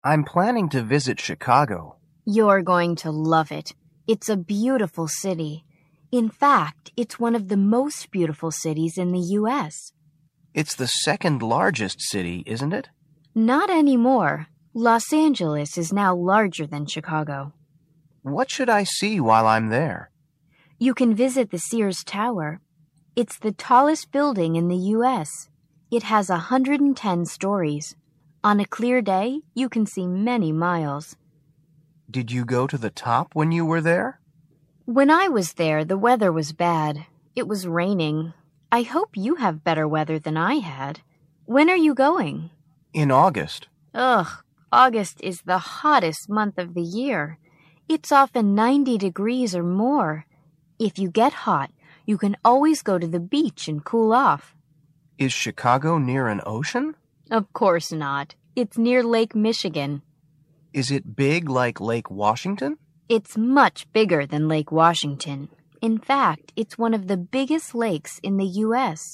I'm planning to visit Chicago. You're going to love it. It's a beautiful city. In fact, it's one of the most beautiful cities in the U.S. It's the second largest city, isn't it? Not anymore. Los Angeles is now larger than Chicago. What should I see while I'm there? You can visit the Sears Tower. It's the tallest building in the U.S. It has 110 stories. On a clear day, you can see many miles. Did you go to the top when you were there? When I was there, the weather was bad. It was raining. I hope you have better weather than I had. When are you going? In August. Ugh, August is the hottest month of the year. It's often 90 degrees or more. If you get hot, you can always go to the beach and cool off. Is Chicago near an ocean? Of course not. It's near Lake Michigan. Is it big like Lake Washington? It's much bigger than Lake Washington. In fact, it's one of the biggest lakes in the U.S.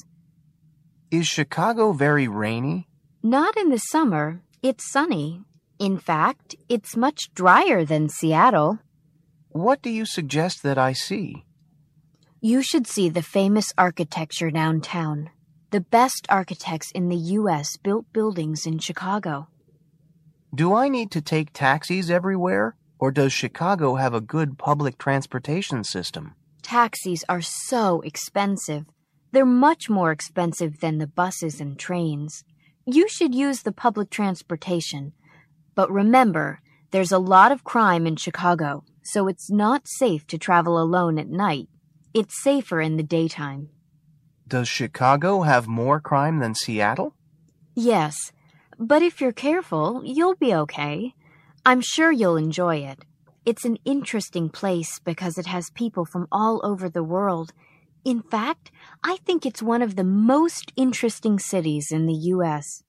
Is Chicago very rainy? Not in the summer. It's sunny. In fact, it's much drier than Seattle. What do you suggest that I see? You should see the famous architecture downtown. The best architects in the U.S. built buildings in Chicago. Do I need to take taxis everywhere, or does Chicago have a good public transportation system? Taxis are so expensive. They're much more expensive than the buses and trains. You should use the public transportation. But remember, there's a lot of crime in Chicago, so it's not safe to travel alone at night. It's safer in the daytime. Does Chicago have more crime than Seattle? Yes, but if you're careful, you'll be okay. I'm sure you'll enjoy it. It's an interesting place because it has people from all over the world. In fact, I think it's one of the most interesting cities in the U.S.